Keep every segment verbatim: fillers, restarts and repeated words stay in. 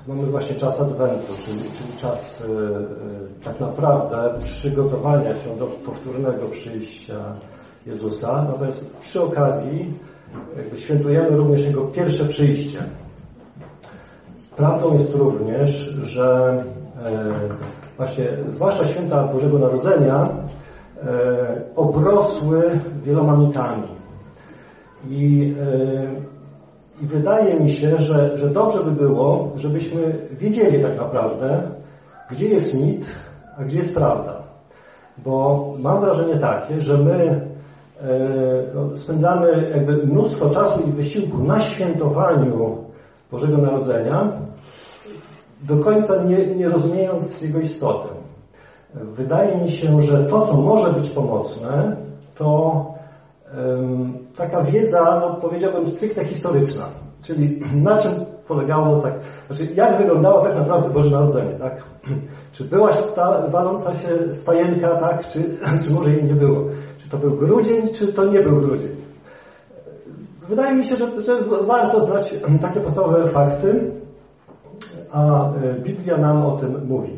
mamy właśnie czas Adwentu, czyli, czyli czas y, tak naprawdę przygotowania się do powtórnego przyjścia Jezusa. Natomiast przy okazji jakby świętujemy również Jego pierwsze przyjście. Prawdą jest również, że y, właśnie zwłaszcza święta Bożego Narodzenia y, obrosły wieloma mitami. I y, I wydaje mi się, że, że dobrze by było, żebyśmy wiedzieli tak naprawdę, gdzie jest mit, a gdzie jest prawda. Bo mam wrażenie takie, że my e, no, spędzamy jakby mnóstwo czasu i wysiłku na świętowaniu Bożego Narodzenia, do końca nie, nie rozumiejąc jego istotę. Wydaje mi się, że to, co może być pomocne, to taka wiedza, no powiedziałbym, stricte historyczna. Czyli na czym polegało tak, znaczy jak wyglądało tak naprawdę Boże Narodzenie, tak? Czy była sta, waląca się stajenka, tak? Czy, czy może jej nie było? Czy to był grudzień, czy to nie był grudzień? Wydaje mi się, że, że warto znać takie podstawowe fakty, a Biblia nam o tym mówi.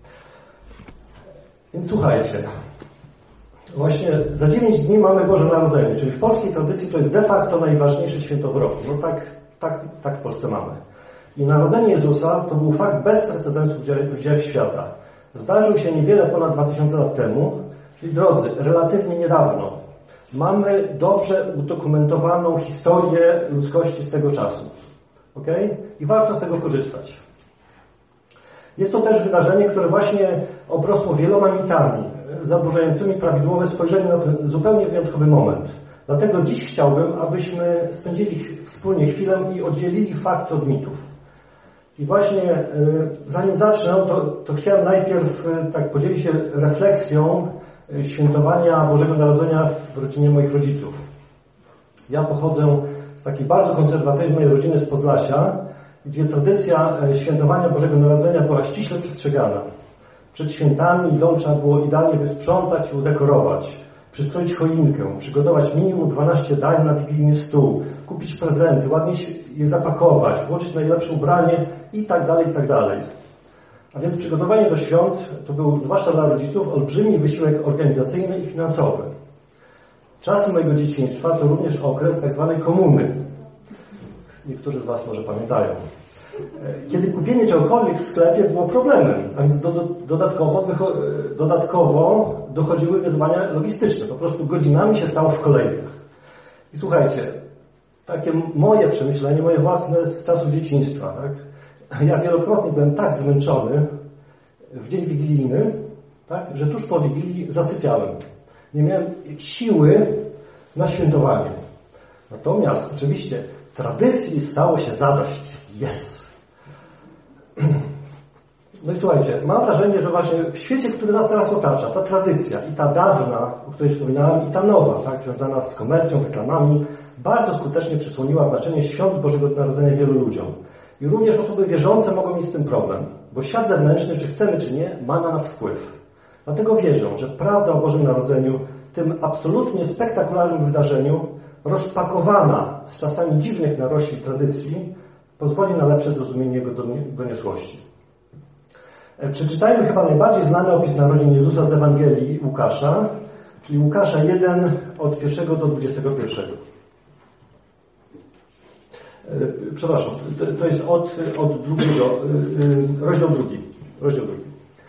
Więc słuchajcie. Właśnie za dziewięć dni mamy Boże Narodzenie, czyli w polskiej tradycji to jest de facto najważniejsze święto w roku. No tak, tak, tak w Polsce mamy. I narodzenie Jezusa to był fakt bez precedensu w dziejach świata. Zdarzył się niewiele ponad dwa tysiące lat temu, czyli drodzy, relatywnie niedawno. Mamy dobrze udokumentowaną historię ludzkości z tego czasu. Okay? I warto z tego korzystać. Jest to też wydarzenie, które właśnie obrosło wieloma mitami, zaburzającymi prawidłowe spojrzenie na ten zupełnie wyjątkowy moment. Dlatego dziś chciałbym, abyśmy spędzili wspólnie chwilę i oddzielili fakty od mitów. I właśnie zanim zacznę, to, to chciałem najpierw tak podzielić się refleksją świętowania Bożego Narodzenia w rodzinie moich rodziców. Ja pochodzę z takiej bardzo konserwatywnej rodziny z Podlasia, gdzie tradycja świętowania Bożego Narodzenia była ściśle przestrzegana. Przed świętami dom trzeba było idealnie wysprzątać i udekorować, przystroić choinkę, przygotować minimum dwanaście dań na wigilijny stół, kupić prezenty, ładnie je zapakować, włożyć najlepsze ubranie i tak dalej, i tak dalej. A więc przygotowanie do świąt to był, zwłaszcza dla rodziców, olbrzymi wysiłek organizacyjny i finansowy. Czasy mojego dzieciństwa to również okres tak zwanej komuny. Niektórzy z Was może pamiętają. Kiedy kupienie czegokolwiek w sklepie było problemem, a więc do, do, dodatkowo, dodatkowo dochodziły wyzwania logistyczne. Po prostu godzinami się stało w kolejkach. I słuchajcie, takie moje przemyślenie, moje własne z czasów dzieciństwa. Tak? Ja wielokrotnie byłem tak zmęczony w dzień wigilijny, tak, że tuż po Wigilii zasypiałem. Nie miałem siły na świętowanie. Natomiast oczywiście tradycji stało się zadość. Jest. No i słuchajcie, mam wrażenie, że właśnie w świecie, który nas teraz otacza, ta tradycja i ta dawna, o której wspominałem, i ta nowa, tak, związana z komercją, reklamami, bardzo skutecznie przysłoniła znaczenie świąt Bożego Narodzenia wielu ludziom. I również osoby wierzące mogą mieć z tym problem, bo świat zewnętrzny, czy chcemy, czy nie, ma na nas wpływ. Dlatego wierzą, że prawda o Bożym Narodzeniu, tym absolutnie spektakularnym wydarzeniu, rozpakowana z czasami dziwnych narośli tradycji, pozwoli na lepsze zrozumienie Jego doniosłości. Przeczytajmy chyba najbardziej znany opis narodzin Jezusa z Ewangelii Łukasza, czyli Łukasza jeden od pierwszego do dwudziestego pierwszego. Przepraszam, to jest od, od drugiego, rozdział drugi, rozdział drugi.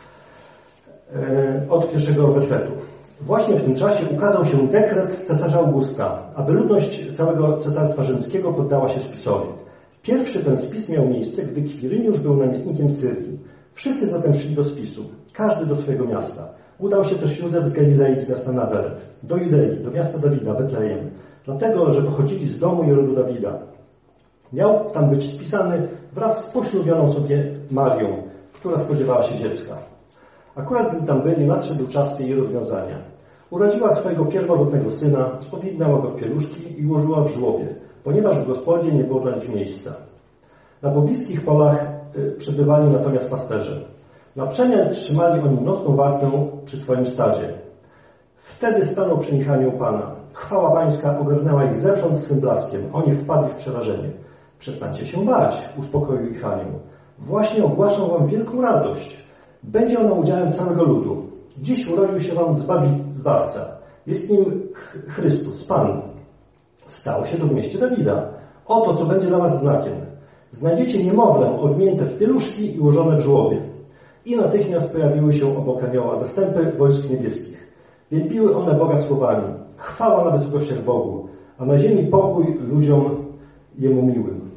Od pierwszego wersetu. Właśnie w tym czasie ukazał się dekret cesarza Augusta, aby ludność całego cesarstwa rzymskiego poddała się spisowi. Pierwszy ten spis miał miejsce, gdy Kwiryniusz był namiestnikiem Syrii. Wszyscy zatem szli do spisu, każdy do swojego miasta. Udał się też Józef z Galilei, z miasta Nazaret, do Judei, do miasta Dawida, Betlejem, dlatego, że pochodzili z domu i rodu Dawida. Miał tam być spisany wraz z poślubioną sobie Marią, która spodziewała się dziecka. Akurat gdy tam byli, nadszedł czas jej rozwiązania. Urodziła swojego pierworodnego syna, owinęła go w pieluszki i ułożyła w żłobie, ponieważ w gospodzie nie było dla nich miejsca. Na pobliskich polach y, przebywali natomiast pasterze. Na przemian trzymali oni nocną wartę przy swoim stadzie. Wtedy stanął przy nich anioł Pana. Chwała Pańska ogarnęła ich zewsząd swym blaskiem. Oni wpadli w przerażenie. Przestańcie się bać, uspokoił ich anioł. Właśnie ogłaszam wam wielką radość. Będzie ona udziałem całego ludu. Dziś urodził się wam zbawi, Zbawca. Jest nim Chrystus, Pan. Stał się to w mieście Dawida. Oto, co będzie dla was znakiem. Znajdziecie niemowlę owinięte w pieluszki i ułożone w żłobie. I natychmiast pojawiły się obok anioła zastępy wojsk niebieskich. Wielbiły one Boga słowami. Chwała na wysokościach Bogu, a na ziemi pokój ludziom Jemu miłym.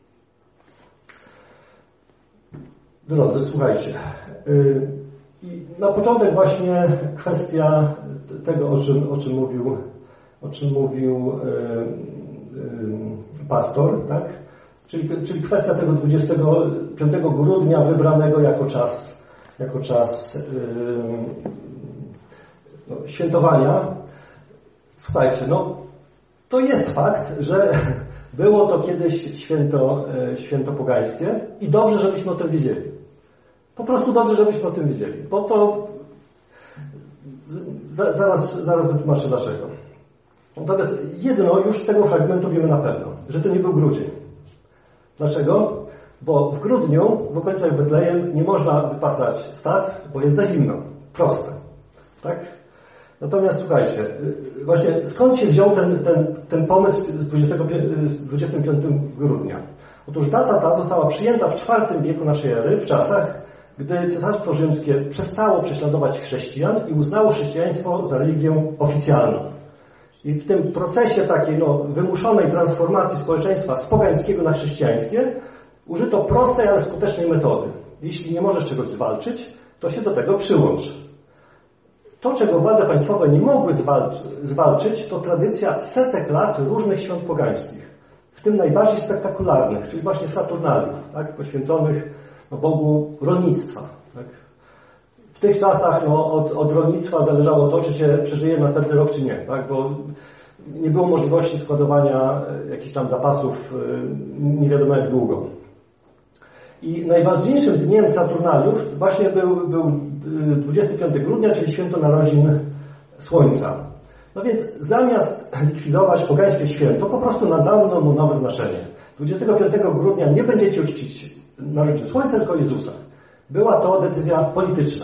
Drodzy, słuchajcie. I na początek właśnie kwestia tego, o czym, o czym mówił, o czym mówił pastor, tak? Czyli, czyli kwestia tego dwudziestego piątego grudnia wybranego jako czas, jako czas yy, no, świętowania. Słuchajcie, no to jest fakt, że było to kiedyś święto, święto pogańskie i dobrze, żebyśmy o tym wiedzieli. Po prostu dobrze, żebyśmy o tym wiedzieli, bo to zaraz, zaraz wytłumaczę dlaczego. Natomiast jedno już z tego fragmentu wiemy na pewno, że to nie był grudzień. Dlaczego? Bo w grudniu w okolicach Betlejem nie można wypasać stad, bo jest za zimno. Proste. Tak? Natomiast słuchajcie, właśnie skąd się wziął ten, ten, ten pomysł z dwudziestego piątego grudnia? Otóż data ta została przyjęta w czwartym wieku naszej ery, w czasach, gdy Cesarstwo Rzymskie przestało prześladować chrześcijan i uznało chrześcijaństwo za religię oficjalną. I w tym procesie takiej no, wymuszonej transformacji społeczeństwa z pogańskiego na chrześcijańskie użyto prostej, ale skutecznej metody. Jeśli nie możesz czegoś zwalczyć, to się do tego przyłącz. To, czego władze państwowe nie mogły zwalczyć, to tradycja setek lat różnych świąt pogańskich, w tym najbardziej spektakularnych, czyli właśnie Saturnaliów, tak, poświęconych no, Bogu rolnictwa. Tak. W tych czasach no, od, od rolnictwa zależało to, czy się przeżyje następny rok, czy nie, tak, bo nie było możliwości składowania jakichś tam zapasów nie wiadomo jak długo. I najważniejszym dniem Saturnaliów właśnie był, był dwudziestego piątego grudnia, czyli święto narodzin Słońca. No więc zamiast likwidować pogańskie święto, po prostu nadano mu nowe znaczenie. dwudziestego piątego grudnia nie będziecie uczcić narodzin Słońca, tylko Jezusa. Była to decyzja polityczna.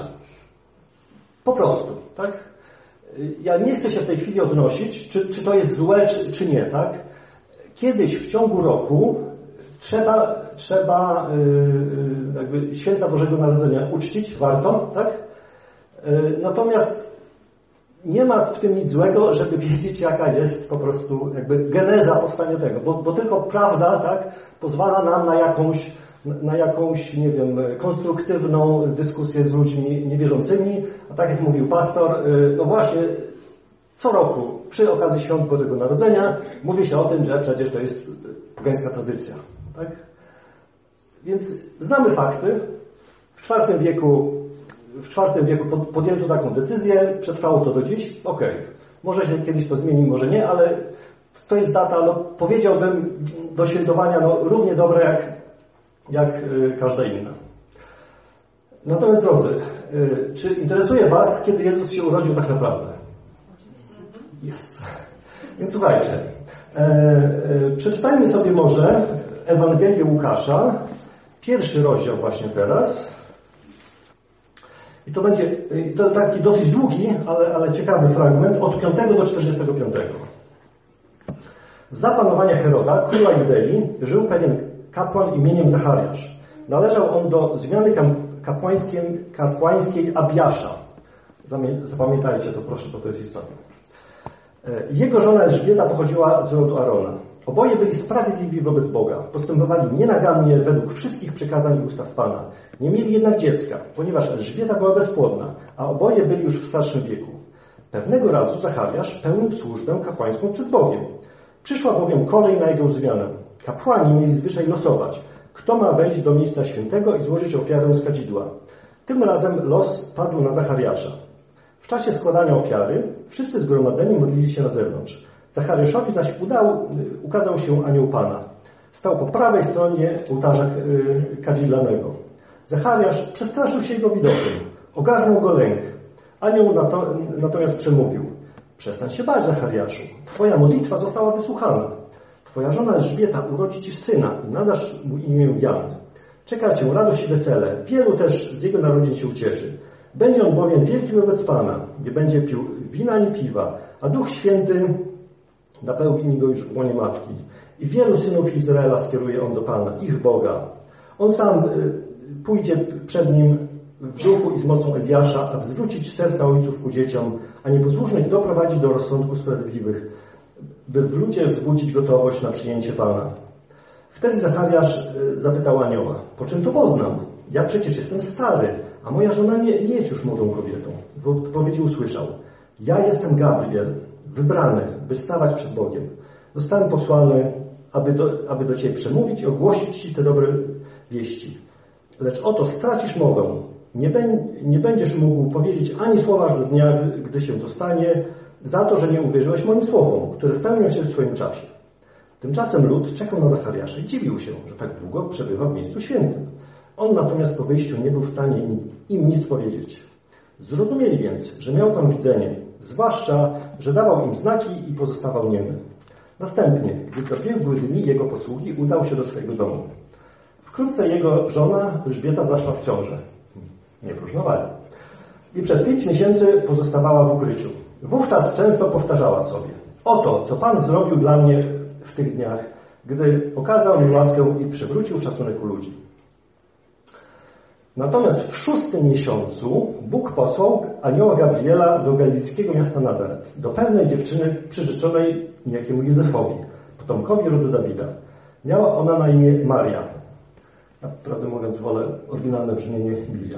Po prostu, tak? Ja nie chcę się w tej chwili odnosić, czy, czy to jest złe, czy, czy nie, tak? Kiedyś w ciągu roku trzeba, trzeba yy, jakby święta Bożego Narodzenia uczcić, warto, tak? Yy, natomiast nie ma w tym nic złego, żeby wiedzieć, jaka jest po prostu jakby geneza powstania tego, bo, bo tylko prawda, tak, pozwala nam na jakąś, na jakąś, nie wiem, konstruktywną dyskusję z ludźmi niewierzącymi, a tak jak mówił pastor, no właśnie co roku przy okazji świąt Bożego Narodzenia mówi się o tym, że przecież to jest pogańska tradycja, tak? Więc znamy fakty. W czwartym wieku W czwartym wieku podjęto taką decyzję, przetrwało to do dziś, okej. Okay. Może się kiedyś to zmieni, może nie, ale to jest data, no powiedziałbym, do świętowania no, równie dobra jak, jak y, każda inna. Natomiast drodzy, y, czy interesuje Was, kiedy Jezus się urodził tak naprawdę? Jest. Więc słuchajcie, e, e, przeczytajmy sobie może Ewangelię Łukasza, pierwszy rozdział właśnie teraz. I to będzie to taki dosyć długi, ale, ale ciekawy fragment od piątego do czterdziestego piątego. Za panowania Heroda, króla Judei, żył pewien kapłan imieniem Zachariasz. Należał on do zmiany kapłańskiej, kapłańskiej Abiasza. Zapamiętajcie to proszę, bo to jest istotne. Jego żona Elżbieta pochodziła z rodu Arona. Oboje byli sprawiedliwi wobec Boga. Postępowali nienagannie według wszystkich przykazań i ustaw Pana. Nie mieli jednak dziecka, ponieważ Elżbieta była bezpłodna, a oboje byli już w starszym wieku. Pewnego razu Zachariasz pełnił służbę kapłańską przed Bogiem. Przyszła bowiem kolej na jego zmianę. Kapłani mieli zwyczaj losować, kto ma wejść do miejsca świętego i złożyć ofiarę z kadzidła. Tym razem los padł na Zachariasza. W czasie składania ofiary wszyscy zgromadzeni modlili się na zewnątrz. Zachariaszowi zaś udał, ukazał się anioł Pana. Stał po prawej stronie ołtarza kadzidlanego. Zachariasz przestraszył się jego widokiem. Ogarnął go lęk. Anioł natomiast przemówił. Przestań się bać, Zachariaszu. Twoja modlitwa została wysłuchana. Twoja żona Elżbieta urodzi ci syna i nadasz mu imię Jan. Czeka cię radość i wesele. Wielu też z jego narodzin się ucieszy. Będzie on bowiem wielki wobec Pana. Nie będzie pił wina ani piwa, a Duch Święty napełni go już w łonie matki. I wielu synów Izraela skieruje on do Pana, ich Boga. On sam pójdzie przed nim w duchu i z mocą Eliasza, aby zwrócić serca ojców ku dzieciom, a nieposłusznych doprowadzić do rozsądku sprawiedliwych, by w ludzie wzbudzić gotowość na przyjęcie Pana. Wtedy Zachariasz zapytał anioła, po czym to poznam? Ja przecież jestem stary, a moja żona nie, nie jest już młodą kobietą. W odpowiedzi usłyszał, ja jestem Gabriel, wybrany, by stawać przed Bogiem. Zostałem posłany, aby do, aby do Ciebie przemówić i ogłosić Ci te dobre wieści. Lecz oto stracisz mowę. Nie, bę, nie będziesz mógł powiedzieć ani słowa aż do dnia, gdy się to stanie, za to, że nie uwierzyłeś moim słowom, które spełnią się w swoim czasie. Tymczasem lud czekał na Zachariasza i dziwił się, że tak długo przebywa w miejscu świętym. On natomiast po wyjściu nie był w stanie im nic powiedzieć. Zrozumieli więc, że miał tam widzenie, zwłaszcza, że dawał im znaki i pozostawał niemy. Następnie, gdy dobiegły dni jego posługi, udał się do swojego domu. Wkrótce jego żona Elżbieta zaszła w ciążę. Nie próżnowali. I przez pięć miesięcy pozostawała w ukryciu. Wówczas często powtarzała sobie, oto, co Pan zrobił dla mnie w tych dniach, gdy okazał mi łaskę i przywrócił szacunek u ludzi. Natomiast w szóstym miesiącu Bóg posłał anioła Gabriela do galickiego miasta Nazaret, do pewnej dziewczyny przyrzeczonej niejakiemu Józefowi, potomkowi rodu Dawida. Miała ona na imię Maria. Prawdę mówiąc, wolę oryginalne brzmienie Miriam.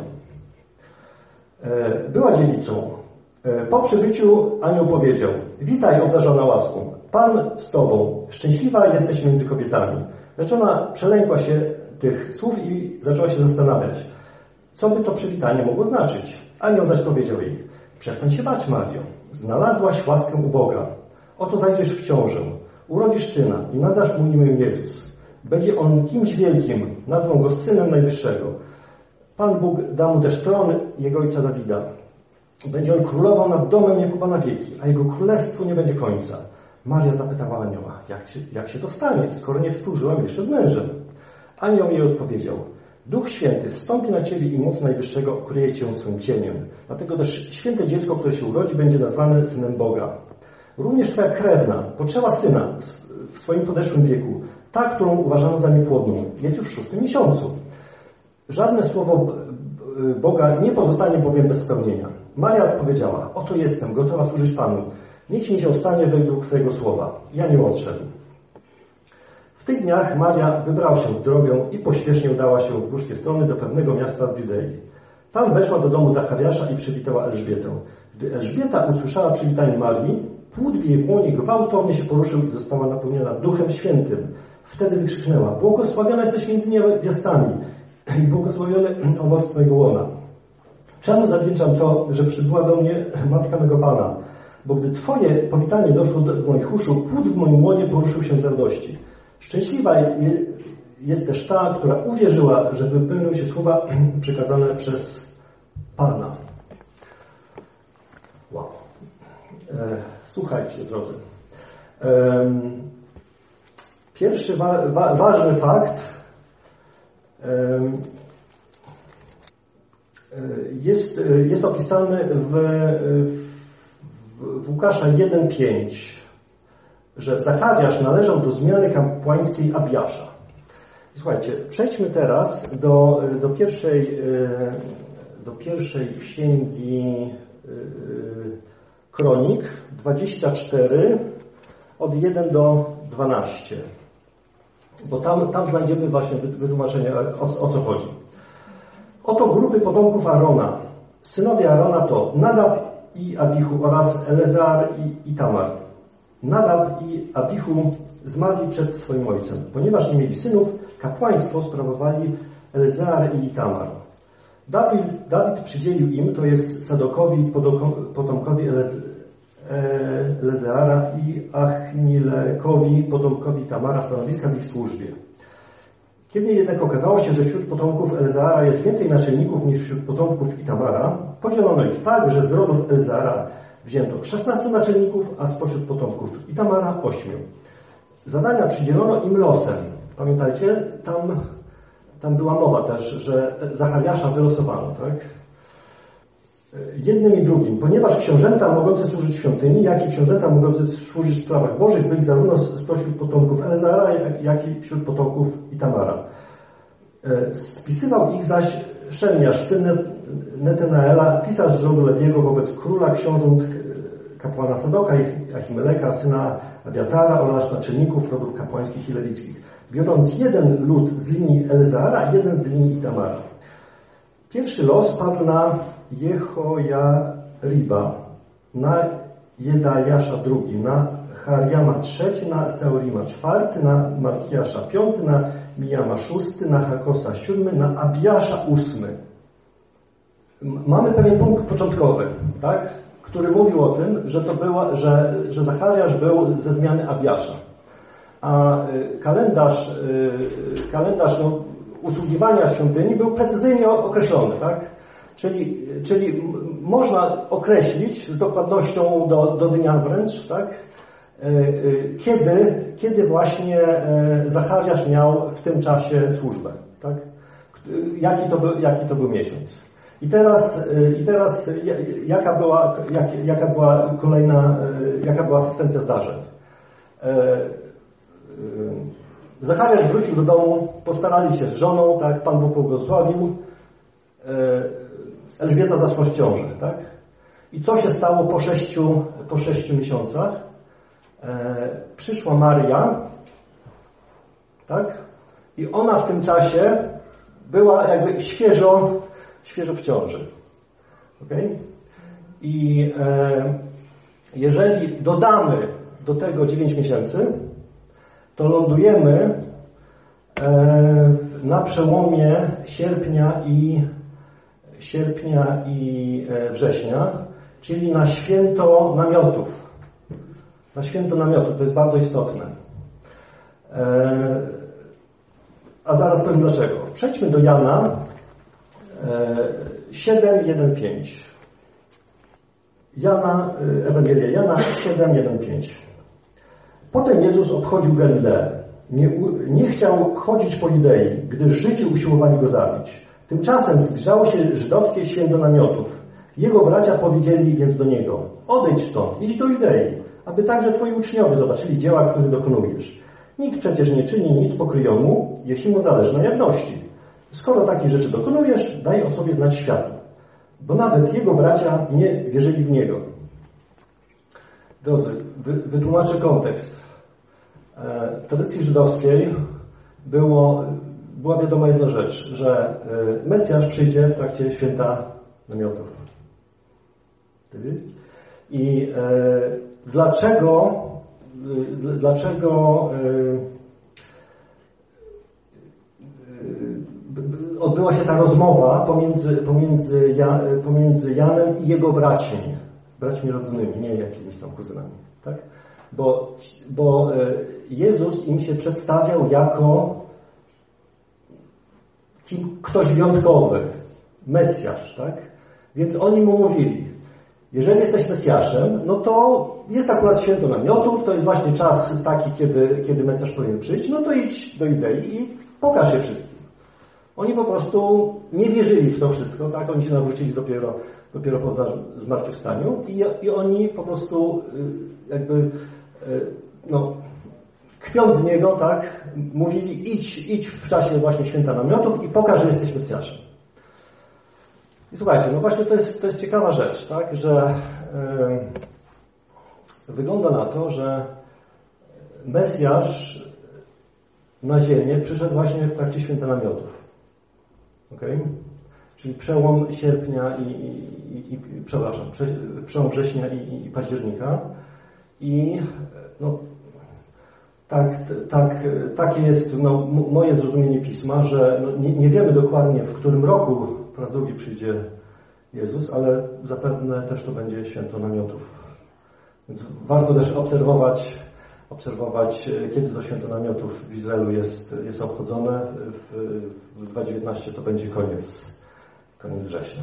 Była dziewicą. Po przybyciu anioł powiedział, witaj, obdarzona łaską. Pan z tobą, szczęśliwa jesteś między kobietami. Lecz ona przelękła się tych słów i zaczęła się zastanawiać, co by to przywitanie mogło znaczyć. Anioł zaś powiedział jej, przestań się bać, Mario. Znalazłaś łaskę u Boga. Oto zajdziesz w ciążę, urodzisz syna i nadasz mu imię Jezus. Będzie on kimś wielkim, nazwą go Synem Najwyższego. Pan Bóg da mu też tron jego ojca Dawida. Będzie on królował nad domem Jakuba na wieki, a jego królestwu nie będzie końca. Maria zapytała anioła, jak się, jak się to stanie, skoro nie współżyłam jeszcze z mężem? Anioł jej odpowiedział, Duch Święty zstąpi na Ciebie i moc Najwyższego okryje Cię swym cieniem. Dlatego też święte dziecko, które się urodzi, będzie nazwane Synem Boga. Również Twoja krewna poczęła syna w swoim podeszłym wieku, ta, którą uważano za niepłodną, jest już w szóstym miesiącu. Żadne słowo Boga nie pozostanie bowiem bez spełnienia. Maria odpowiedziała, oto jestem, gotowa służyć Panu. Niech mi się stanie według Twojego słowa. Ja nie odszedł. W tych dniach Maria wybrała się w drogę i pośpiesznie udała się w górskie strony do pewnego miasta w Judei. Tam weszła do domu Zachariasza i przywitała Elżbietę. Gdy Elżbieta usłyszała przywitanie Marii, płód w jej łonie gwałtownie się poruszył i została napełniona Duchem Świętym. Wtedy wykrzyknęła, błogosławiona jesteś między niewiastami i błogosławiony owoc Twojego łona. Czemu zawdzięczam to, że przybyła do mnie Matka mego Pana? Bo gdy Twoje powitanie doszło do moich uszu, płód w moim łonie poruszył się z radości. Szczęśliwa jest też ta, która uwierzyła, że wypełnią się słowa przekazane przez Pana. Wow. E, słuchajcie, drodzy. E, pierwszy wa wa ważny fakt e, jest, jest opisany w, w, w Łukasza jeden pięć, że Zachariasz należał do zmiany kapłańskiej Abiasza. Słuchajcie, przejdźmy teraz do, do, pierwszej, do pierwszej księgi Kronik dwadzieścia cztery od jeden do dwunastu. Bo tam, tam znajdziemy właśnie wytłumaczenie, o, o co chodzi. Oto grupy potomków Arona. Synowie Arona to Nadab i Abichu oraz Eleazar i Itamar. Nadab i Abichu zmarli przed swoim ojcem. Ponieważ nie mieli synów, kapłaństwo sprawowali Eleazar i Itamar. Dawid, Dawid przydzielił im, to jest Sadokowi, potomkowi Eleazara i Achmilekowi, potomkowi Tamara, stanowiska w ich służbie. Kiedy jednak okazało się, że wśród potomków Eleazara jest więcej naczelników niż wśród potomków Itamara, podzielono ich tak, że z rodów Eleazara wzięto szesnastu naczelników, a spośród potomków Itamara ośmiu. Zadania przydzielono im losem. Pamiętajcie, tam tam była mowa też, że Zachariasza wylosowano, tak? Jednym i drugim, ponieważ książęta mogące służyć w świątyni, jak i książęta mogące służyć w sprawach bożych byli zarówno spośród potomków Eleazara, jak i wśród potomków Itamara. Spisywał ich zaś Szemiasz, syn Netenaela, pisarz z rodu Lewiego wobec króla, książąt kapłana Sadoka i Achimeleka, syna Abiatara oraz naczelników rodów kapłańskich i lewickich, biorąc jeden lud z linii Eleazara i jeden z linii Itamara. Pierwszy los padł na Jehojariba, na Jedajasza drugi, na Hariama trzeci, na Seorima czwarty, na Malkiasza piąty, na Mijama szósty, na Hakosa siódmy, na Abiasza ósmy. Mamy pewien punkt początkowy, tak, który mówił o tym, że to była, że, że Zachariasz był ze zmiany Abiasza. A kalendarz, kalendarz no, usługiwania świątyni był precyzyjnie określony, tak? Czyli, czyli można określić z dokładnością do, do dnia wręcz, tak? Kiedy, kiedy właśnie Zachariasz miał w tym czasie służbę, tak? Jaki to był, jaki to był miesiąc. I teraz, i teraz jaka była, jak, jaka była kolejna, jaka była sekwencja zdarzeń. Zachariasz wrócił do domu, postarali się z żoną, tak, Pan Bóg błogosławił. Elżbieta zaszła w ciążę, tak? I co się stało po sześciu, po sześciu miesiącach? E, przyszła Maria, tak? I ona w tym czasie była jakby świeżo, świeżo w ciąży. Okay? I e, jeżeli dodamy do tego dziewięć miesięcy, to lądujemy e, na przełomie sierpnia i sierpnia i września, czyli na święto namiotów. Na święto namiotów, to jest bardzo istotne. A zaraz powiem dlaczego. Przejdźmy do Jana siedem, jeden, pięć. Jana, Ewangelia Jana siedem, jeden, pięć. Potem Jezus obchodził Galileę. Nie, nie chciał chodzić po Judei, gdyż Żydzi usiłowali go zabić. Tymczasem zbliżało się żydowskie święto namiotów. Jego bracia powiedzieli więc do niego: odejdź stąd, idź do Judei, aby także twoi uczniowie zobaczyli dzieła, które dokonujesz. Nikt przecież nie czyni nic pokryjomu, jeśli mu zależy na jawności. Skoro takie rzeczy dokonujesz, daj o sobie znać światu, bo nawet jego bracia nie wierzyli w niego. Drodzy, wy, wytłumaczę kontekst. W tradycji żydowskiej było była wiadoma jedna rzecz, że Mesjasz przyjdzie w trakcie święta namiotów. I e, dlaczego e, dlaczego e, odbyła się ta rozmowa pomiędzy, pomiędzy, ja, pomiędzy Janem i jego braćmi, braćmi rodzinnymi, nie jakimiś tam kuzynami, tak? Bo, bo Jezus im się przedstawiał jako kim, ktoś wyjątkowy, Mesjasz, tak? Więc oni mu mówili: jeżeli jesteś Mesjaszem, no to jest akurat święto namiotów, to jest właśnie czas taki, kiedy, kiedy Mesjasz powinien przyjść, no to idź do Judei i pokaż się wszystkim. Oni po prostu nie wierzyli w to wszystko, tak? Oni się nawrócili dopiero, dopiero po zmartwychwstaniu i, i oni po prostu jakby, no, kpiąc z niego, tak, mówili: idź, idź w czasie właśnie święta namiotów i pokaż, że jesteś Mesjaszem. I słuchajcie, no właśnie to jest, to jest ciekawa rzecz, tak, że yy, wygląda na to, że Mesjasz na ziemię przyszedł właśnie w trakcie święta namiotów. Okay? Czyli przełom sierpnia i, i, i przepraszam, przełom września i, i października. I no, tak, tak, takie jest no, moje zrozumienie Pisma, że no, nie, nie wiemy dokładnie, w którym roku po raz drugi przyjdzie Jezus, ale zapewne też to będzie święto namiotów. Więc warto też obserwować, obserwować kiedy to święto namiotów w Izraelu jest, jest obchodzone. W, w dwa tysiące dziewiętnastym to będzie koniec, koniec września.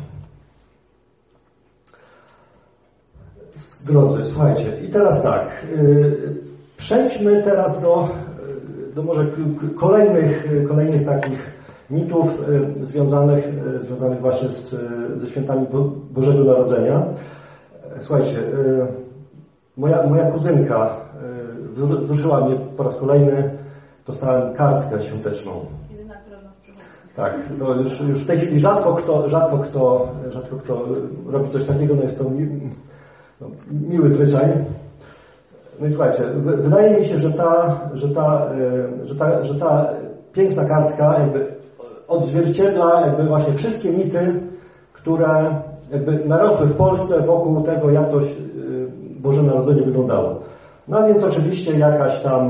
Drodzy, słuchajcie, i teraz tak, przejdźmy teraz do, do może kolejnych, kolejnych takich mitów y, związanych, y, związanych właśnie z, y, ze świętami Bo Bożego Narodzenia. Słuchajcie, y, moja, moja kuzynka y, wzruszyła mnie po raz kolejny, dostałem kartkę świąteczną. Jedyna, która nas przychodzi. Tak, to już, już w tej chwili rzadko kto, rzadko kto, rzadko kto robi coś takiego, no jest to mi, no, miły zwyczaj. No i słuchajcie, wydaje mi się, że ta, że ta, że ta, że ta piękna kartka jakby odzwierciedla jakby właśnie wszystkie mity, które jakby narosły w Polsce wokół tego, jak to Boże Narodzenie wyglądało. No a więc oczywiście jakaś tam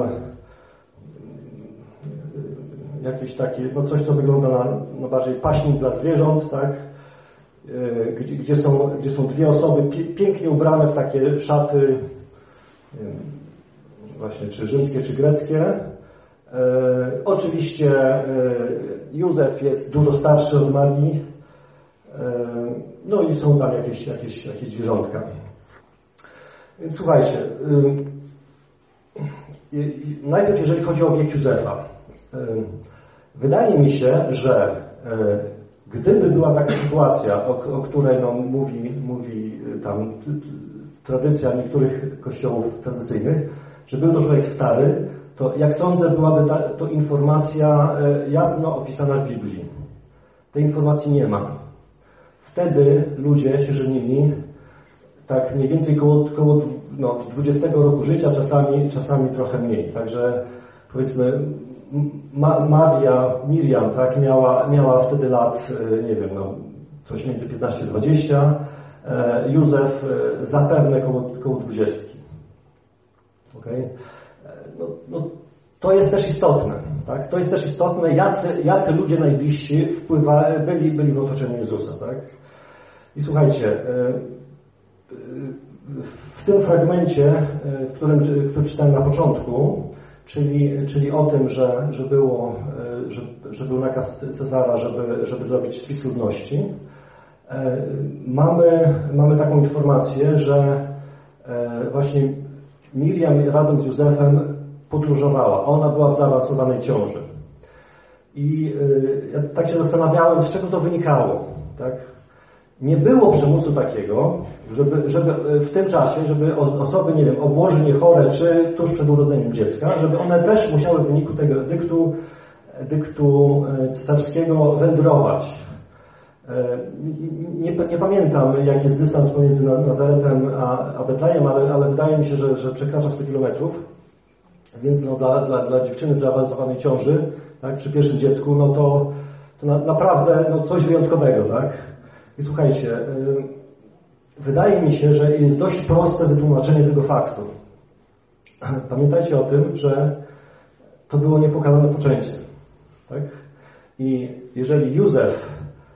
jakieś takie, no coś, co wygląda na no bardziej paśnik dla zwierząt, tak? Gdzie, gdzie, są, gdzie są dwie osoby pięknie ubrane w takie szaty właśnie czy rzymskie, czy greckie. E, oczywiście e, Józef jest dużo starszy od Marii. E, no i są tam jakieś, jakieś, jakieś zwierzątka. Więc słuchajcie, e, e, najpierw jeżeli chodzi o wiek Józefa. E, wydaje mi się, że e, gdyby była taka sytuacja, o, o której no, mówi, mówi tam tradycja niektórych kościołów tradycyjnych, że był to człowiek stary, to jak sądzę byłaby ta, to informacja jasno opisana w Biblii. Tej informacji nie ma. Wtedy ludzie się żenili tak mniej więcej koło, koło no, dwudziestego roku życia, czasami, czasami trochę mniej. Także powiedzmy Ma, Maria, Miriam, tak, miała, miała wtedy lat, nie wiem, no, coś między piętnaście a dwadzieścia. Józef zapewne koło, koło dwudziestki. Okay? No, no, to jest też istotne. Tak? To jest też istotne, jacy, jacy ludzie najbliżsi wpływa, byli, byli w otoczeniu Jezusa. Tak? I słuchajcie, w tym fragmencie, w którym, który czytałem na początku, czyli, czyli o tym, że, że, było, że, że był nakaz Cezara, żeby, żeby zrobić spis ludności, Mamy, mamy taką informację, że właśnie Miriam razem z Józefem podróżowała. Ona była w zaawansowanej ciąży. I ja tak się zastanawiałem, z czego to wynikało. Tak? Nie było przymusu takiego, żeby, żeby w tym czasie, żeby osoby, nie wiem, obłożnie chore, czy tuż przed urodzeniem dziecka, żeby one też musiały w wyniku tego dyktu, dyktu cesarskiego wędrować. Nie, nie pamiętam, jaki jest dystans pomiędzy Nazaretem a, a Betlejem, ale, ale wydaje mi się, że, że przekracza sto kilometrów. Więc no, dla, dla, dla dziewczyny w zaawansowanej ciąży, tak, przy pierwszym dziecku, no to, to na, naprawdę no, coś wyjątkowego, tak? I słuchajcie, yy, wydaje mi się, że jest dość proste wytłumaczenie tego faktu. Pamiętajcie o tym, że to było niepokalane poczęcie, tak? I jeżeli Józef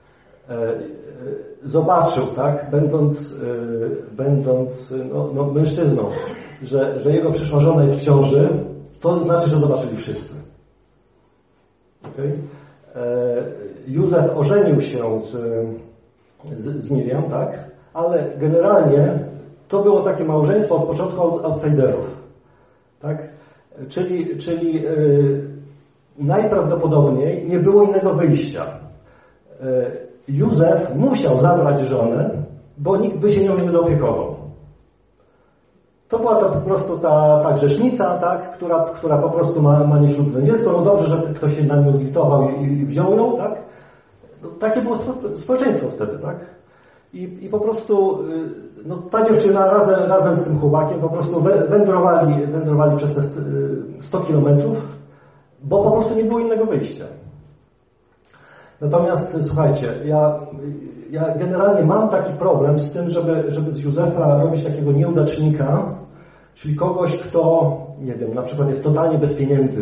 zobaczył, tak, będąc, będąc no, no, mężczyzną, że, że jego przyszła żona jest w ciąży, to znaczy, że zobaczyli wszyscy. Okay? Józef ożenił się z, z, z Miriam, tak, ale generalnie to było takie małżeństwo od początku outsiderów. Tak? Czyli, czyli yy, najprawdopodobniej nie było innego wyjścia. Yy, Józef musiał zabrać żonę, bo nikt by się nią nie zaopiekował. To była to po prostu ta, ta grzesznica, tak, która, która po prostu ma, ma nieślubne dziecko. No dobrze, że ktoś się na nią zlitował i, i wziął ją, tak? No, takie było społeczeństwo wtedy, tak? I, i po prostu no, ta dziewczyna razem, razem z tym chłopakiem po prostu wędrowali, wędrowali przez te sto kilometrów, bo po prostu nie było innego wyjścia. Natomiast słuchajcie, ja, ja generalnie mam taki problem z tym, żeby, żeby z Józefa robić takiego nieudacznika, czyli kogoś, kto, nie wiem, na przykład jest totalnie bez pieniędzy.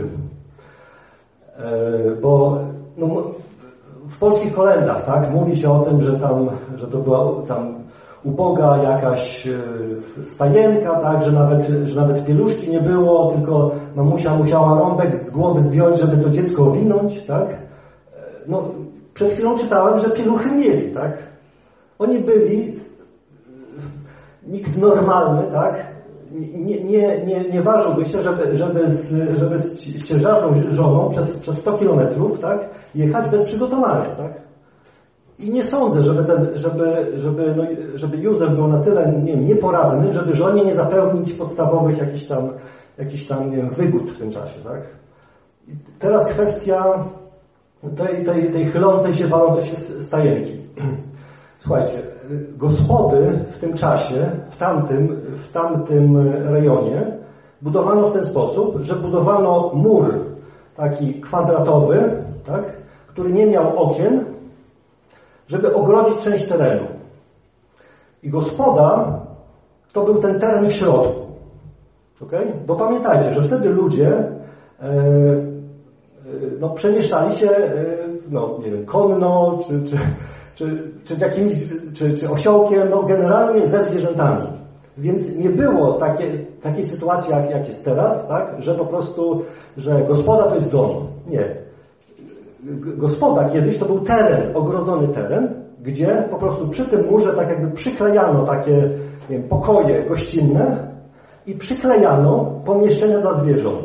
Bo no, w polskich kolędach, tak, mówi się o tym, że tam, że to była tam uboga jakaś stajenka, tak, że nawet, że nawet pieluszki nie było, tylko mamusia musiała rąbek z głowy zdjąć, żeby to dziecko owinąć, tak. No, przed chwilą czytałem, że pieluchy mieli, tak? Oni byli, nikt normalny, tak? nie, nie, nie, nie ważyłby się, żeby, żeby, z, żeby z ciężarną żoną przez, przez sto kilometrów, tak, jechać bez przygotowania, tak? I nie sądzę, żeby, ten, żeby, żeby, no, żeby Józef był na tyle, nie wiem, nieporadny, żeby żonie nie zapełnić podstawowych jakichś tam, jakichś tam, nie wiem, wygód w tym czasie, tak? I teraz kwestia tej, tej, tej chylącej się, walącej się stajenki. Słuchajcie, gospody w tym czasie, w tamtym, w tamtym rejonie budowano w ten sposób, że budowano mur taki kwadratowy, tak, który nie miał okien, żeby ogrodzić część terenu. I gospoda to był ten teren w środku. Okay? Bo pamiętajcie, że wtedy ludzie e, e, no, przemieszczali się e, no, nie wiem, konno, czy, czy, czy, czy z jakimś, czy, czy osiołkiem, no, generalnie ze zwierzętami. Więc nie było takie, takiej sytuacji, jak, jak jest teraz, tak? Że po prostu, że gospoda to jest dom. Nie. Gospoda kiedyś to był teren, ogrodzony teren, gdzie po prostu przy tym murze tak jakby przyklejano takie, nie wiem, pokoje gościnne i przyklejano pomieszczenia dla zwierząt.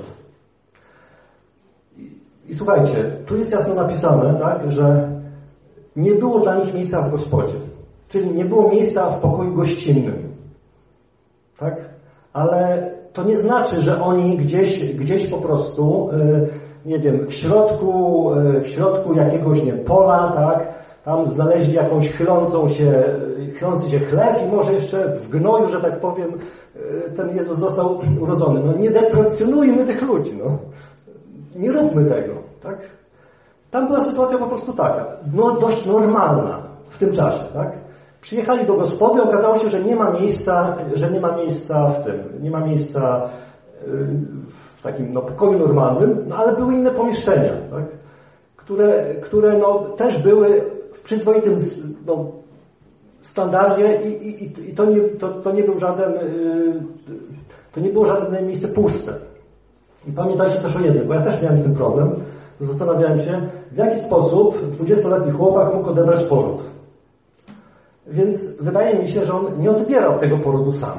I, i słuchajcie, tu jest jasno napisane, tak, że nie było dla nich miejsca w gospodzie. Czyli nie było miejsca w pokoju gościnnym. Tak? Ale to nie znaczy, że oni gdzieś, gdzieś po prostu, nie wiem, w środku, w środku jakiegoś, nie, pola, tak, tam znaleźli jakąś chylącą się, chylący się chleb i może jeszcze w gnoju, że tak powiem, ten Jezus został urodzony. No nie deprecjonujmy tych ludzi, no. Nie róbmy tego, tak? Tam była sytuacja po prostu taka, no dość normalna w tym czasie, tak? Przyjechali do gospody, okazało się, że nie ma miejsca, że nie ma miejsca w tym, nie ma miejsca w takim, no, pokoju normalnym, no ale były inne pomieszczenia, tak? Które, które no, też były w przyzwoitym, no, standardzie i, i, i to, nie, to, to nie był żaden, to nie było żadne miejsce puste. I pamiętajcie też o jednym, bo ja też miałem z tym problem, zastanawiałem się, w jaki sposób dwudziestoletni chłopak mógł odebrać poród. Więc wydaje mi się, że on nie odbierał tego porodu sam.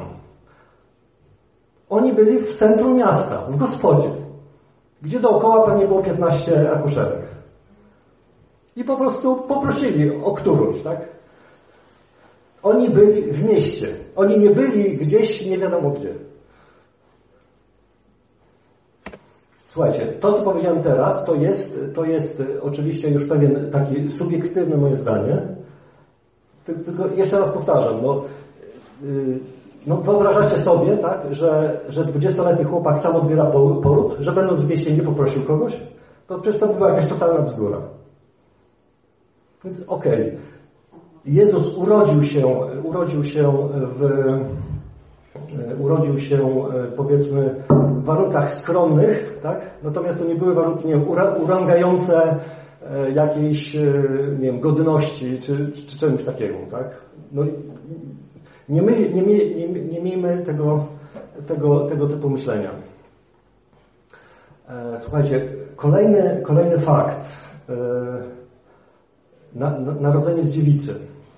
Oni byli w centrum miasta, w gospodzie, gdzie dookoła pewnie było piętnaście akuszerek. I po prostu poprosili o którąś, tak? Oni byli w mieście. Oni nie byli gdzieś nie wiadomo gdzie. Słuchajcie, to co powiedziałem teraz, to jest, to jest oczywiście już pewien taki subiektywne moje zdanie. Tylko jeszcze raz powtarzam, no, yy, no wyobrażacie sobie, tak, że, że dwudziestoletni chłopak sam odbiera poród, że będąc w mieście nie poprosił kogoś, to przecież to by była jakaś totalna bzdura. Więc okej, okay. Jezus urodził się, urodził się w, urodził się, powiedzmy, w warunkach skromnych, tak? Natomiast to nie były warunki, nie wiem, urągające jakiejś, nie wiem, godności, czy, czy czemuś takiego, tak? No, nie, my, nie, nie, nie miejmy tego, tego, tego typu myślenia. Słuchajcie, kolejny, kolejny fakt. Na, na, narodzenie z dziewicy.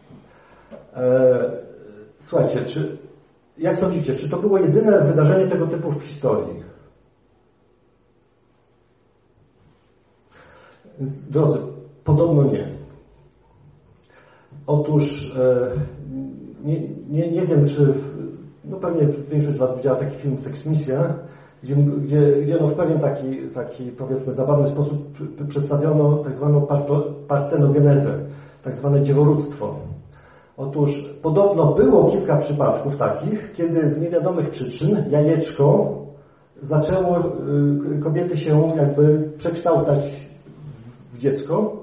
Słuchajcie, czy, jak sądzicie, czy to było jedyne wydarzenie tego typu w historii? Drodzy, podobno nie. Otóż nie, nie, nie wiem, czy no pewnie większość z Was widziała taki film Seksmisja, gdzie, gdzie, gdzie no w pewien taki, taki powiedzmy zabawny sposób przedstawiono tak zwaną parto, partenogenezę, tak zwane dzieworództwo. Otóż podobno było kilka przypadków takich, kiedy z niewiadomych przyczyn jajeczko zaczęło, kobiety się jakby przekształcać w dziecko.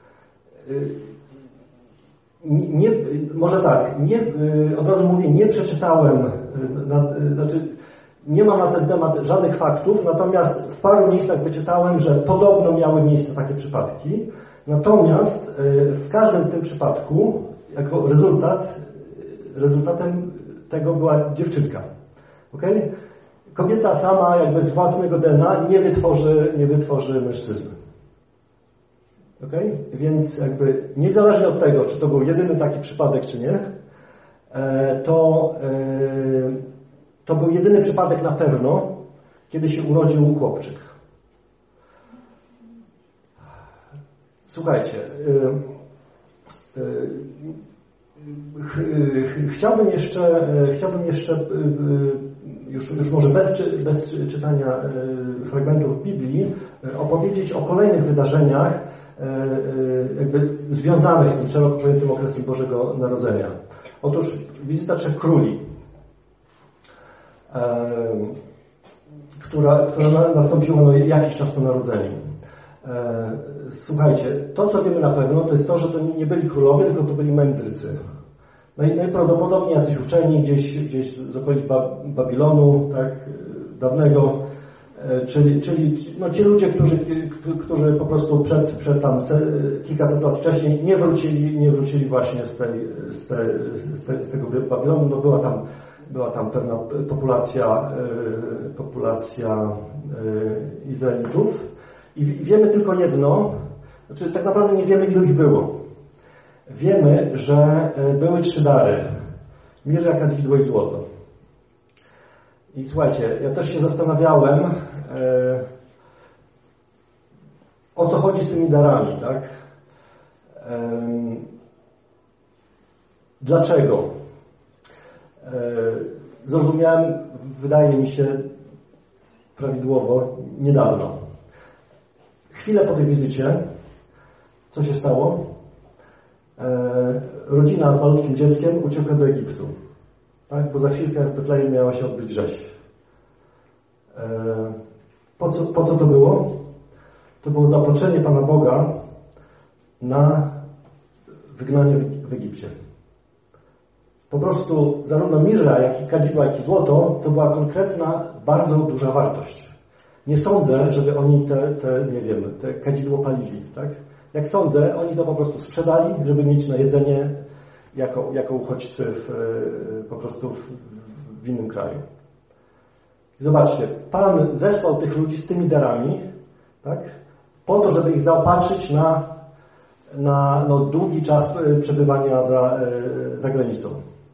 Nie, może tak, nie, od razu mówię, nie przeczytałem, na, znaczy nie mam na ten temat żadnych faktów, natomiast w paru miejscach wyczytałem, że podobno miały miejsce takie przypadki. Natomiast w każdym tym przypadku, jako rezultat, rezultatem tego była dziewczynka. Okay? Kobieta sama jakby z własnego D N A nie wytworzy, nie wytworzy mężczyzny. Okay? Więc jakby niezależnie od tego, czy to był jedyny taki przypadek, czy nie, to to był jedyny przypadek na pewno, kiedy się urodził chłopczyk. Słuchajcie, yy, yy, chciałbym jeszcze, chciałbym jeszcze już, już może bez, bez czytania fragmentów Biblii opowiedzieć o kolejnych wydarzeniach jakby związanych z tym szeroko pojętym okresem Bożego Narodzenia. Otóż wizyta trzech króli, która, która nastąpiła no, jakiś czas po narodzeniu. Słuchajcie, to co wiemy na pewno, to jest to, że to nie byli królowie, tylko to byli mędrcy. Najprawdopodobniej jacyś uczeni gdzieś, gdzieś z okolic Babilonu, tak, dawnego, czyli, czyli no, ci ludzie, którzy, którzy po prostu przed, przed tam kilkaset lat wcześniej nie wrócili, nie wrócili właśnie z, tej, z, tej, z, tej, z tego Babilonu. No, była tam, była tam pewna populacja, populacja Izraelitów i wiemy tylko jedno, znaczy tak naprawdę nie wiemy, ilu ich było. Wiemy, że były trzy dary. Mirra, kadzidło i złoto. I słuchajcie, ja też się zastanawiałem, e, o co chodzi z tymi darami, tak? E, dlaczego? E, zrozumiałem, wydaje mi się, prawidłowo, niedawno. Chwilę po tej wizycie, co się stało? E, rodzina z malutkim dzieckiem uciekła do Egiptu. Tak? Bo za chwilkę w Betlejem miała się odbyć rzeź. E, po, co, po co to było? To było zaopatrzenie Pana Boga na wygnanie w, w Egipcie. Po prostu zarówno mirra, jak i kadzidła, jak i złoto to była konkretna, bardzo duża wartość. Nie sądzę, żeby oni te, te nie wiem, te kadzidło palili, tak? Jak sądzę, oni to po prostu sprzedali, żeby mieć na jedzenie jako, jako uchodźcy w, po prostu w, w innym kraju. Zobaczcie, Pan zesłał tych ludzi z tymi darami, tak? Po to, żeby ich zaopatrzyć na, na no, długi czas przebywania za, za granicą.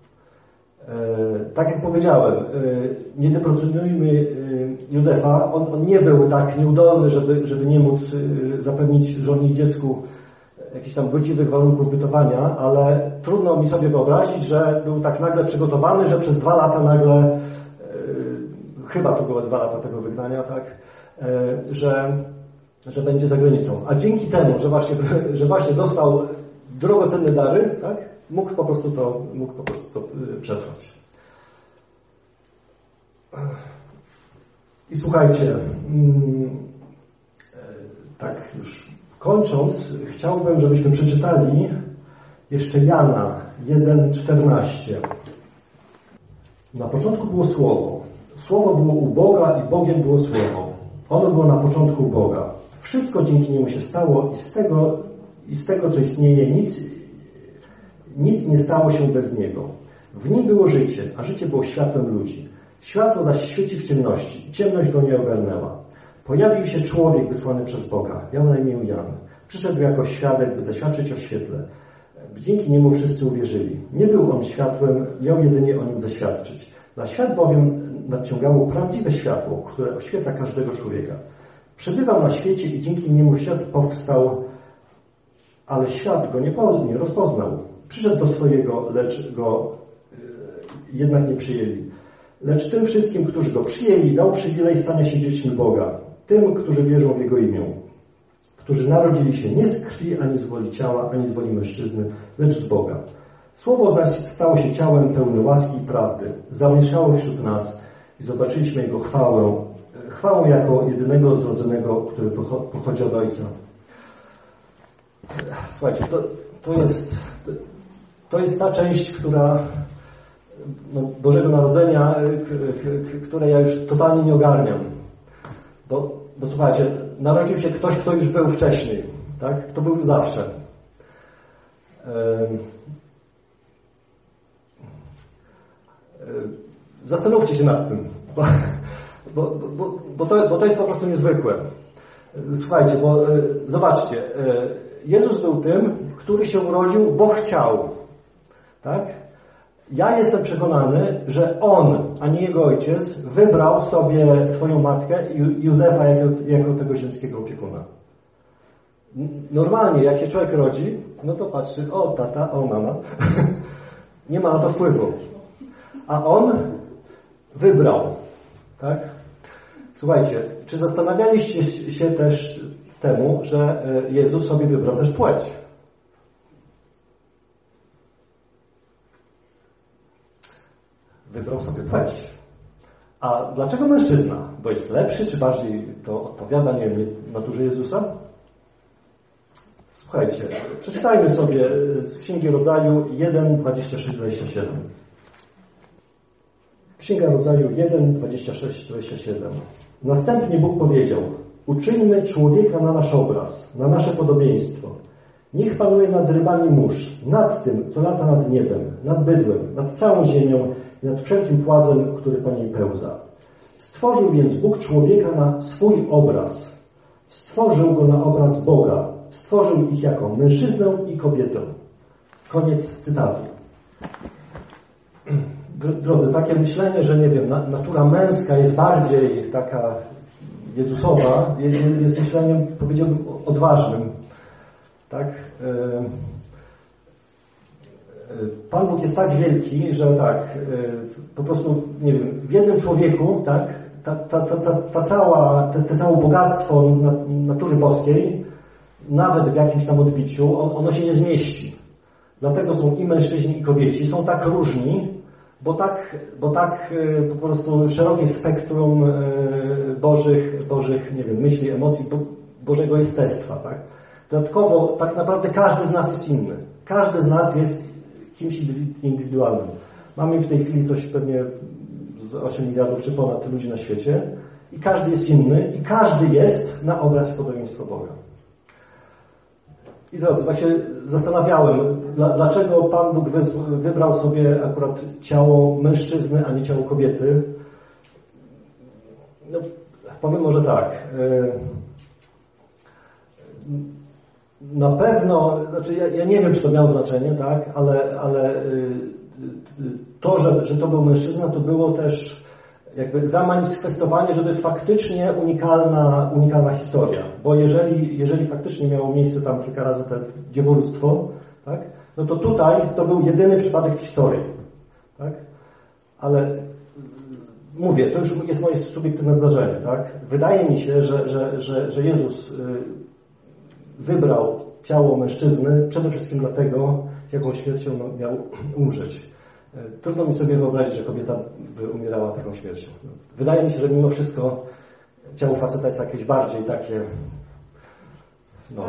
Tak jak powiedziałem, nie deprecjonujmy Józefa, on, on nie był tak nieudolny, żeby, żeby nie móc zapewnić żonie i dziecku jakichś tam godziwych warunków bytowania, ale trudno mi sobie wyobrazić, że był tak nagle przygotowany, że przez dwa lata nagle, chyba to było dwa lata tego wygnania, tak, że, że będzie za granicą. A dzięki temu, że właśnie, że właśnie dostał drogocenne dary, tak, mógł po prostu to, mógł po prostu to przetrwać. I słuchajcie, tak już kończąc, chciałbym, żebyśmy przeczytali jeszcze Jana jeden czternaście. Na początku było Słowo. Słowo było u Boga i Bogiem było Słowo. Ono było na początku u Boga. Wszystko dzięki Niemu się stało i z tego, i z tego co istnieje, nic, nic nie stało się bez Niego. W Nim było życie, a życie było światłem ludzi. Światło zaś świeci w ciemności i ciemność go nie ogarnęła. Pojawił się człowiek wysłany przez Boga, miał na imię Jan. Przyszedł jako świadek, by zaświadczyć o świetle. Dzięki niemu wszyscy uwierzyli. Nie był on światłem, miał jedynie o nim zaświadczyć. Na świat bowiem nadciągało prawdziwe światło, które oświeca każdego człowieka. Przebywał na świecie i dzięki niemu świat powstał, ale świat go nie, po, nie rozpoznał. Przyszedł do swojego, lecz go yy, jednak nie przyjęli. Lecz tym wszystkim, którzy go przyjęli, dał przywilej stania się dziećmi Boga. Tym, którzy wierzą w Jego imię. Którzy narodzili się nie z krwi, ani z woli ciała, ani z woli mężczyzny, lecz z Boga. Słowo zaś stało się ciałem pełne łaski i prawdy. Zamieszkało wśród nas i zobaczyliśmy Jego chwałę. Chwałę jako jedynego zrodzonego, który pochodzi od Ojca. Słuchajcie, to, to, jest, to jest ta część, która no, Bożego Narodzenia, które ja już totalnie nie ogarniam. Bo, bo słuchajcie, narodził się ktoś, kto już był wcześniej, tak? Kto był zawsze. Zastanówcie się nad tym, bo, bo, bo, bo, to, bo to jest po prostu niezwykłe. Słuchajcie, bo zobaczcie, Jezus był tym, który się urodził, bo chciał. Tak? ja jestem przekonany, że on, a nie jego ojciec, wybrał sobie swoją matkę Józefa jako, jako tego ziemskiego opiekuna. Normalnie, jak się człowiek rodzi, no to patrzy, o tata, o mama. Nie ma na to wpływu. A on wybrał. Tak? Słuchajcie, czy zastanawialiście się też temu, że Jezus sobie wybrał też płeć? Wybrał sobie płeć. A dlaczego mężczyzna? Bo jest lepszy, czy bardziej to odpowiada, nie wiem, naturze Jezusa? Słuchajcie, przeczytajmy sobie z Księgi Rodzaju jeden, dwadzieścia sześć, dwadzieścia siedem. Księga Rodzaju jeden, dwadzieścia sześć, dwadzieścia siedem. Następnie Bóg powiedział: uczyńmy człowieka na nasz obraz, na nasze podobieństwo. Niech panuje nad rybami mórz, nad tym, co lata nad niebem, nad bydłem, nad całą ziemią i nad wszelkim płazem, który po niej pełza. Stworzył więc Bóg człowieka na swój obraz. Stworzył go na obraz Boga. Stworzył ich jako mężczyznę i kobietę. Koniec cytatu. Drodzy, takie myślenie, że nie wiem, natura męska jest bardziej taka Jezusowa, jest myśleniem, powiedziałbym, odważnym. Tak? Pan Bóg jest tak wielki, że tak, po prostu, nie wiem, w jednym człowieku, tak, ta, ta, ta, ta, ta cała, te, te całe bogactwo natury boskiej, nawet w jakimś tam odbiciu, on, ono się nie zmieści. Dlatego są i mężczyźni, i kobieci, są tak różni, bo tak, bo tak po prostu szerokie spektrum bożych, bożych, nie wiem, myśli, emocji, bo, Bożego jestestwa, tak? Dodatkowo, tak naprawdę każdy z nas jest inny. Każdy z nas jest kimś indywidualnym. Mamy w tej chwili coś pewnie z osiem miliardów czy ponad ludzi na świecie i każdy jest inny i każdy jest na obraz i podobieństwo Boga. I drodzy, tak się zastanawiałem, dlaczego Pan Bóg wybrał sobie akurat ciało mężczyzny, a nie ciało kobiety. No, powiem może tak. Na pewno, znaczy ja, ja nie wiem, czy to miało znaczenie, tak, ale, ale to, że, że to był mężczyzna, to było też jakby zamanifestowanie, że to jest faktycznie unikalna, unikalna historia. Bo jeżeli, jeżeli faktycznie miało miejsce tam kilka razy to dziewolóctwo, tak, no to tutaj to był jedyny przypadek w historii. Tak? Ale mówię, to już jest moje subiektywne zdarzenie. Tak? Wydaje mi się, że, że, że, że Jezus wybrał ciało mężczyzny przede wszystkim dlatego, jaką śmiercią miał umrzeć. Trudno mi sobie wyobrazić, że kobieta by umierała taką śmiercią. Wydaje mi się, że mimo wszystko ciało faceta jest jakieś bardziej takie... No,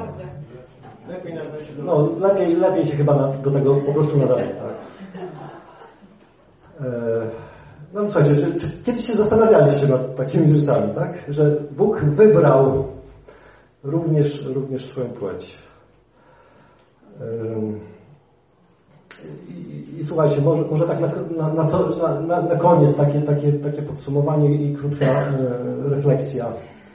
no lepiej, lepiej się chyba na, do tego po prostu nadaje. Tak? E, no słuchajcie, czy, czy kiedyś się zastanawialiście nad takimi rzeczami, tak? Że Bóg wybrał również, również swoją płeć. E, I, i słuchajcie, może, może tak na, na, na, co, na, na koniec takie, takie, takie podsumowanie i krótka e, refleksja.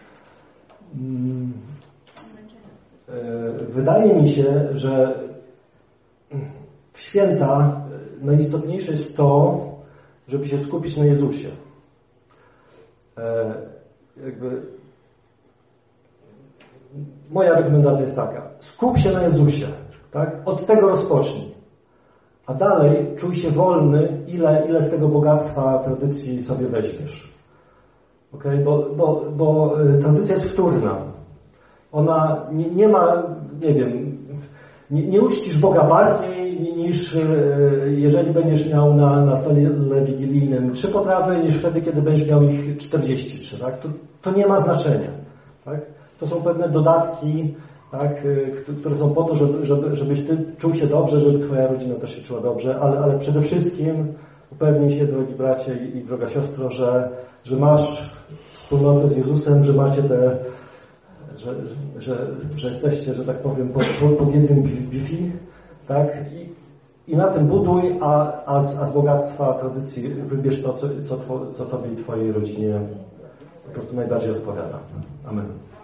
E, wydaje mi się, że w święta najistotniejsze jest to, żeby się skupić na Jezusie. E, jakby moja rekomendacja jest taka. Skup się na Jezusie. Tak? Od tego rozpocznij. A dalej czuj się wolny, ile, ile z tego bogactwa tradycji sobie weźmiesz. Okay? Bo, bo, bo tradycja jest wtórna. Ona nie, nie ma, nie wiem, nie, nie uczcisz Boga bardziej niż jeżeli będziesz miał na, na stole wigilijnym trzy potrawy, niż wtedy, kiedy będziesz miał ich czterdzieści trzy. Tak? To, to nie ma znaczenia. Tak? To są pewne dodatki, tak, które są po to, żeby, żeby, żebyś ty czuł się dobrze, żeby twoja rodzina też się czuła dobrze, ale, ale przede wszystkim upewnij się, drogi bracie i, i droga siostro, że, że masz wspólnotę z Jezusem, że macie te, że, że, że jesteście, że tak powiem, pod, pod jednym Wi-Fi, tak, i, i na tym buduj, a, a, z, a z bogactwa tradycji wybierz to, co, co, co tobie i twojej rodzinie po prostu najbardziej odpowiada. Amen.